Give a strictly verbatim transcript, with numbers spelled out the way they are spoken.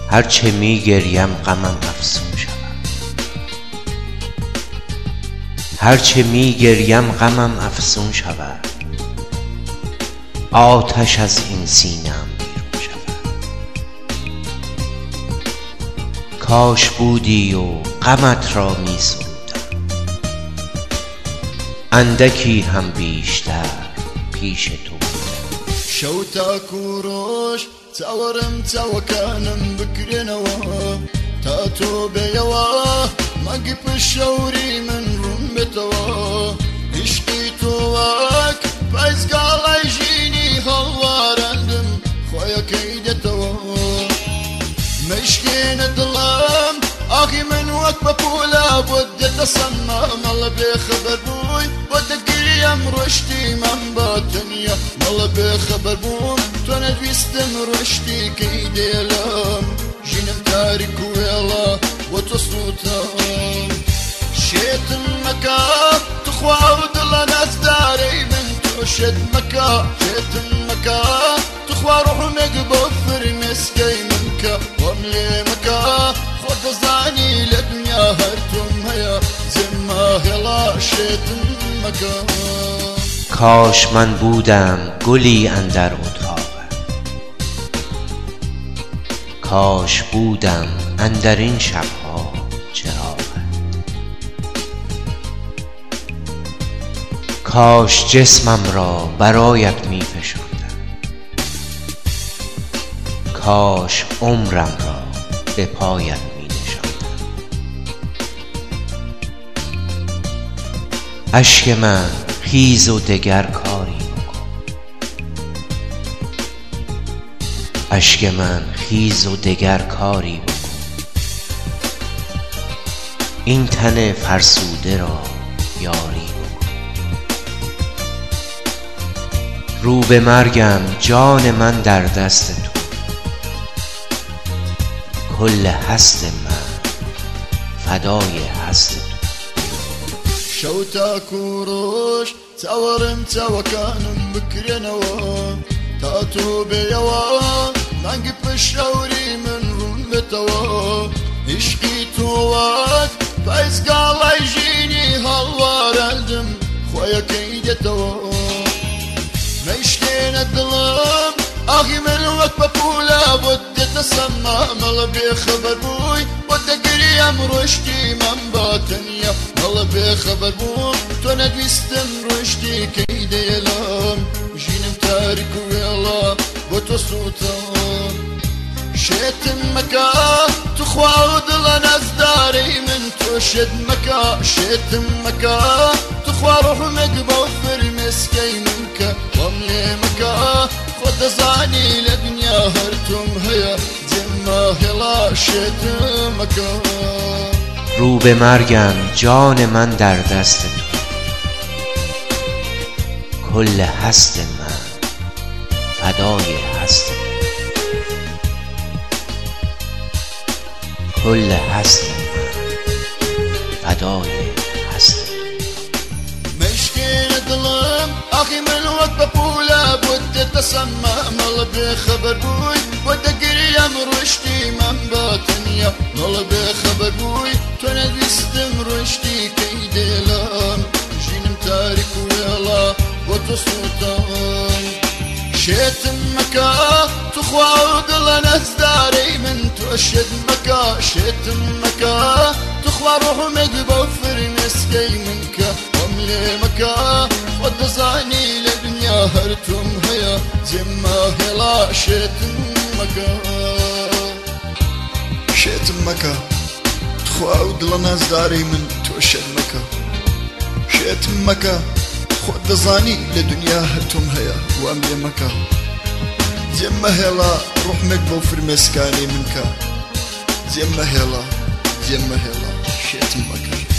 هرچه می گریم غمم افزون شود، هرچه می گریم غمم افزون شود، آتش از این سینه‌ام بیرون شود. کاش بودی و غمت را می سرودم، اندکی هم بیشتر پیش تو بودم. شوتا کوروش تاورم تاوكانم بكرنوا تاتو بيوا ما قف الشوري من رمتوا اشقيتواك بايز قال يجيني هواردم خويا كيدتوا مشكين الظلام اخي من وقت بقولا بدت اصمم الله بخبر بوي بدك قريم رشتي من باطنيا الله بخبر بوم تونا دويستم رشتي كيدي لام جنم تارك ويلا وتصوتام شيت مكا تخوى ودلا ناس داري من توشد مكا شيت مكا تخوى روح مقبفر مسكي منك وملي مكا خود زاني لدنيا هرتم هيا زما هلا شيت مكا. کاش من بودم گلی اندر اتاقت، کاش بودم اندر این شبها چراغت، کاش جسمم را برایت می فشردم، کاش عمرم را به پایت می نشاندم. اشک من خیز و دگر کاری بکن، اشک من خیز و دگر کاری بکن، این تن فرسوده را یاری بکن. رو به مرگم جان من در دست تو، کل هست من فدای هست تو. شوتا كوروش تاورم تاوكانم بكرنوا تاتو بيوا ما قف الشوري من رمتوا اشقيتواك فايز قال يجيني هالواردم خويا كيدتوا مشكين الظلام اخي من وقت بقولا بدت اصمم الله بخبر بوي بدك قريم رشتي من باطنيا الله بخبر بوي تونا دويستم رشتي كيدي لام جينم تارك ويلا وتصوتام شيت مكا تخوى ودلا ناس داري من توشد مكا شيت مكا تخوى روح مقبفر مسكي منك وملي مكا خد زاني لدنيا هرتم هيا زما هلا شيت مكا. رو به مرگم جان من در دست تو، کل هست من فدای هست تو، کل هست من فدای هست تو. مشكين ظلم اخي من وقت بقولا بدت اصمم الله بخبر بوي بدك قريم رشتي من باطنيا الله بخبر بوي تونا دويستم رشتي كيدي لام جينم تارك ويلا وتصوتام شيت مكا تخوى ودلا ناس داري من توشد مكا شيت مكا تخوى روح مقبفر مسكي منك وملي مكا خد زاني لدنيا هرتم هيا زما هلا شيت مكا. شيت مكا تخوى ودلا ناس داري من توشد مكا شيت مكا خد زاني لدنيا هرتم هيا وملي مكا زما هلا روح مقبفر مسكاني منك زما هلا زما هلا شيت مكا.